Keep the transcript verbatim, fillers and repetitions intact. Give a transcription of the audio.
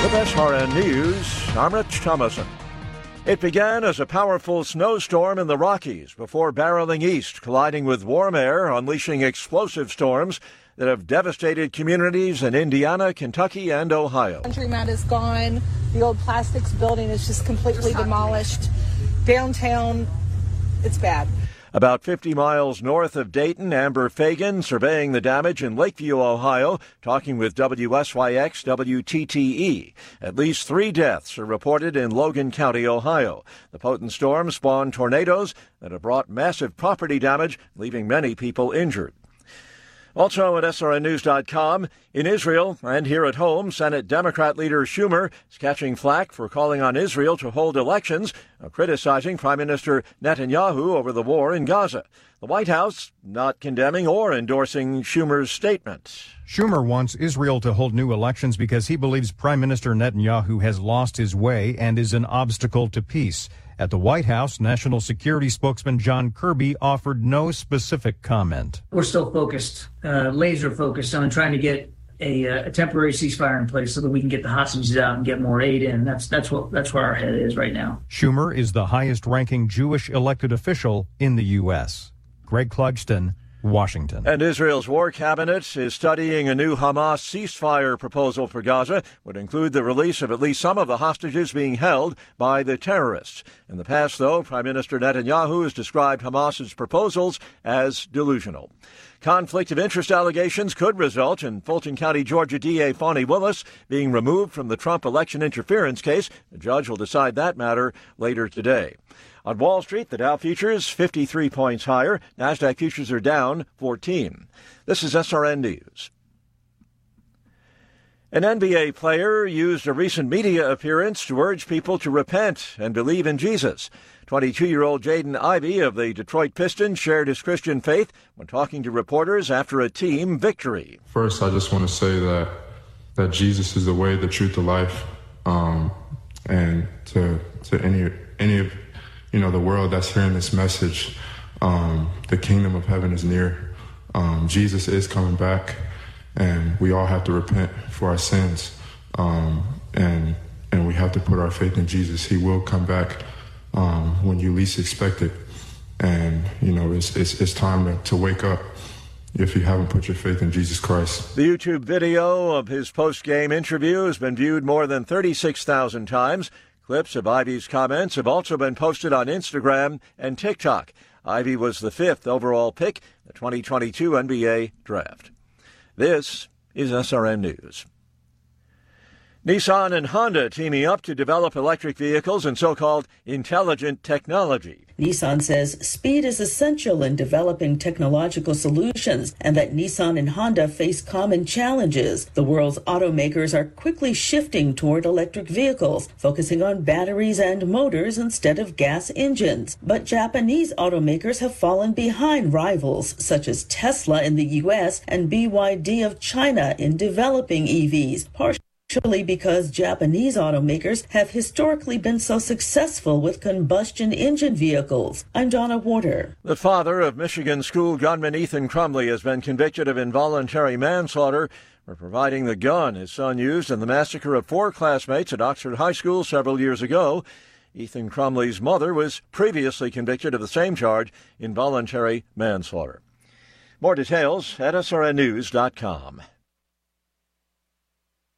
With S R N News, I'm Rich Thomason. It began as a powerful snowstorm in the Rockies before barreling east, colliding with warm air, unleashing explosive storms that have devastated communities in Indiana, Kentucky, and Ohio. Laundromat is gone. The old plastics building is just completely demolished. Downtown, it's bad. About fifty miles north of Dayton, Amber Fagan, surveying the damage in Lakeview, Ohio, talking with W S Y X W T T E. At least three deaths are reported in Logan County, Ohio. The potent storm spawned tornadoes that have brought massive property damage, leaving many people injured. Also at S R N news dot com, in Israel and here at home, Senate Democrat leader Schumer is catching flack for calling on Israel to hold elections, criticizing Prime Minister Netanyahu over the war in Gaza. The White House not condemning or endorsing Schumer's statement. Schumer wants Israel to hold new elections because he believes Prime Minister Netanyahu has lost his way and is an obstacle to peace. At the White House, National Security spokesman John Kirby offered no specific comment. We're still focused, uh, laser focused on trying to get a, a temporary ceasefire in place so that we can get the hostages out and get more aid in. That's that's what that's where our head is right now. Schumer is the highest-ranking Jewish elected official in the U S. Greg Clugston, Washington. And Israel's war cabinet is studying a new Hamas ceasefire proposal for Gaza, would include the release of at least some of the hostages being held by the terrorists. In the past, though, Prime Minister Netanyahu has described Hamas's proposals as delusional. Conflict of interest allegations could result in Fulton County, Georgia D A Fani Willis being removed from the Trump election interference case. The judge will decide that matter later today. On Wall Street, the Dow futures fifty-three points higher. NASDAQ futures are down fourteen. This is S R N News. An N B A player used a recent media appearance to urge people to repent and believe in Jesus. twenty-two-year-old Jaden Ivey of the Detroit Pistons shared his Christian faith when talking to reporters after a team victory. First, I just want to say that that Jesus is the way, the truth, the life, um, and to to any any of you know the world that's hearing this message, um, the kingdom of heaven is near. Um, Jesus is coming back, and we all have to repent for our sins, um, and and we have to put our faith in Jesus. He will come back um, when you least expect it, and you know it's it's, it's time to, to wake up if you haven't put your faith in Jesus Christ. The YouTube video of his post-game interview has been viewed more than thirty-six thousand times. Clips of Ivey's comments have also been posted on Instagram and TikTok. Ivey was the fifth overall pick in the twenty twenty-two N B A draft. This is S R N News. Nissan and Honda teaming up to develop electric vehicles and so-called intelligent technology. Nissan says speed is essential in developing technological solutions and that Nissan and Honda face common challenges. The world's automakers are quickly shifting toward electric vehicles, focusing on batteries and motors instead of gas engines. But Japanese automakers have fallen behind rivals such as Tesla in the U S and B Y D of China in developing E Vs, partially Partially because Japanese automakers have historically been so successful with combustion engine vehicles. I'm Donna Warder. The father of Michigan school gunman Ethan Crumley has been convicted of involuntary manslaughter for providing the gun his son used in the massacre of four classmates at Oxford High School several years ago. Ethan Crumley's mother was previously convicted of the same charge, involuntary manslaughter. More details at S R N news dot com.